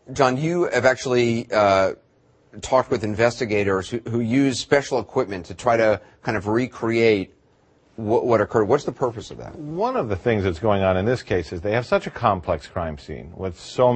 John, you have actually talked with investigators who use special equipment to try to kind of recreate what occurred. What's the purpose of that? One of the things that's going on in this case is they have such a complex crime scene with so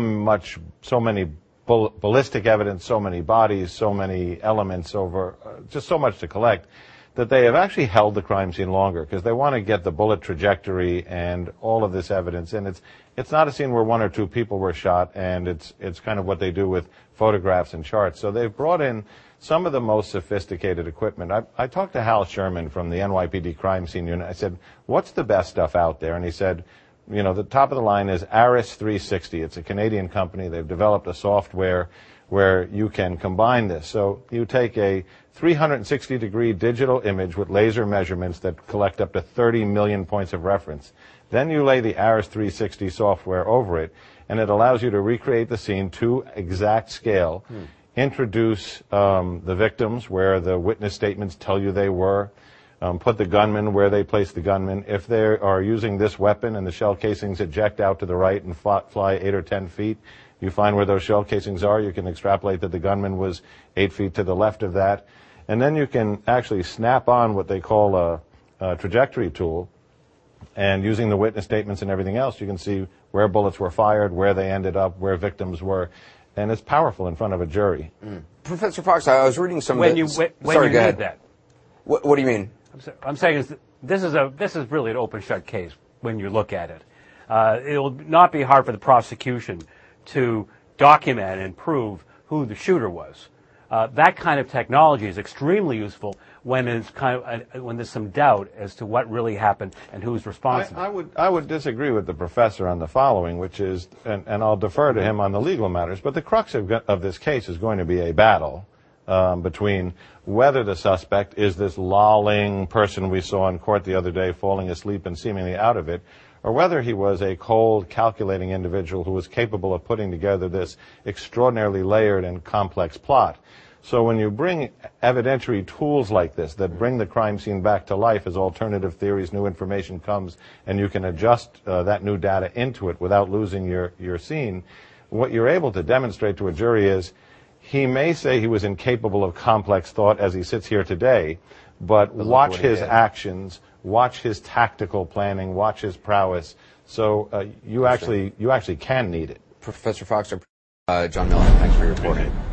many ballistic evidence, so many bodies, so many elements over, just so much to collect, that they have actually held the crime scene longer because they want to get the bullet trajectory and all of this evidence. And it's not a scene where one or two people were shot, and it's kind of what they do with photographs and charts. So they've brought in some of the most sophisticated equipment. I talked to Hal Sherman from the NYPD crime scene unit. I said, what's the best stuff out there? And he said, you know, the top of the line is ARIS 360. It's a Canadian company. They've developed a software where you can combine this. So you take a 360-degree digital image with laser measurements that collect up to 30 million points of reference. Then you lay the ARIS 360 software over it, and it allows you to recreate the scene to exact scale, introduce the victims where the witness statements tell you they were, put the gunman where they placed the gunman. If they are using this weapon and the shell casings eject out to the right and fly 8 or 10 feet, you find where those shell casings are. You can extrapolate that the gunman was 8 feet to the left of that. And then you can actually snap on what they call a trajectory tool. And using the witness statements and everything else, you can see where bullets were fired, where they ended up, where victims were. And it's powerful in front of a jury. Professor Fox, I was reading some when of the... When you need that. What do you mean? I'm saying this is really an open shut case when you look at it. It will not be hard for the prosecution to document and prove who the shooter was. That kind of technology is extremely useful when there's some doubt as to what really happened and who's responsible. I would disagree with the professor on the following, which is, and I'll defer to him on the legal matters, but the crux of this case is going to be a battle between whether the suspect is this lolling person we saw in court the other day falling asleep and seemingly out of it, or whether he was a cold, calculating individual who was capable of putting together this extraordinarily layered and complex plot. So when you bring evidentiary tools like this that bring the crime scene back to life as alternative theories, new information comes, and you can adjust that new data into it without losing your scene, what you're able to demonstrate to a jury is he may say he was incapable of complex thought as he sits here today, but watch his actions, watch his tactical planning, watch his prowess. So you actually can need it. Professor Fox, John Miller, thanks for your reporting.